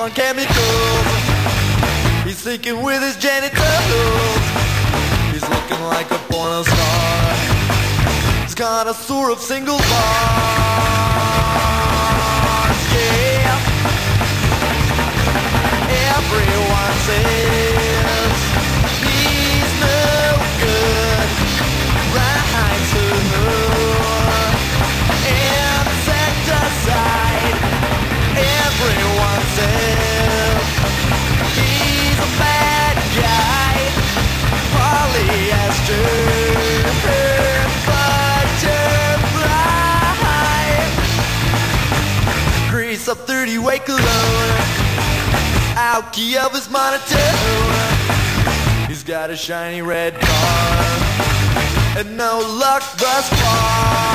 on chemicals. He's thinking with his genitals. He's looking like a porno star. He's got a sort of single bars. Yeah. Everyone says he's no good. Right to insecticide. Everyone says he's a bad guy. Polyester, butterfly. Grease up 30-way cologne. Out key of his monotone. He's got a shiny red car and no luck thus far.